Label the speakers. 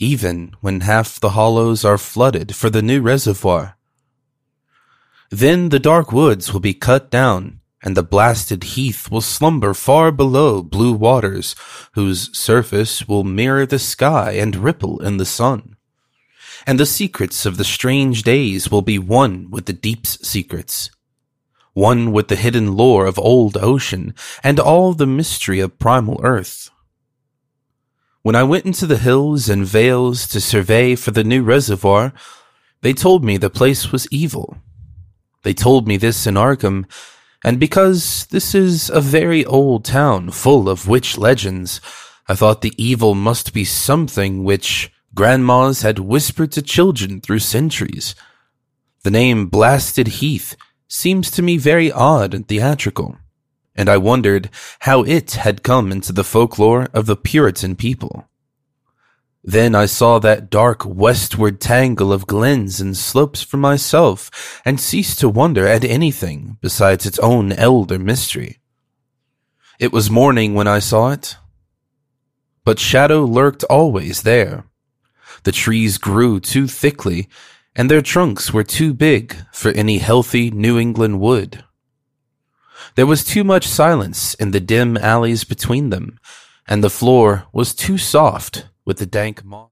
Speaker 1: even when half the hollows are flooded for the new reservoir. Then the dark woods will be cut down, and the blasted heath will slumber far below blue waters, whose surface will mirror the sky and ripple in the sun. And the secrets of the strange days will be one with the deep's secrets, one with the hidden lore of old ocean and all the mystery of primal earth. When I went into the hills and vales to survey for the new reservoir, they told me the place was evil. They told me this in Arkham, and because this is a very old town full of witch legends, I thought the evil must be something which grandmas had whispered to children through centuries. The name Blasted Heath seems to me very odd and theatrical, and I wondered how it had come into the folklore of the Puritan people. Then I saw that dark westward tangle of glens and slopes for myself, and ceased to wonder at anything besides its own elder mystery. It was morning when I saw it, but shadow lurked always there. The trees grew too thickly, and their trunks were too big for any healthy New England wood. There was too much silence in the dim alleys between them, and the floor was too soft with the dank moss.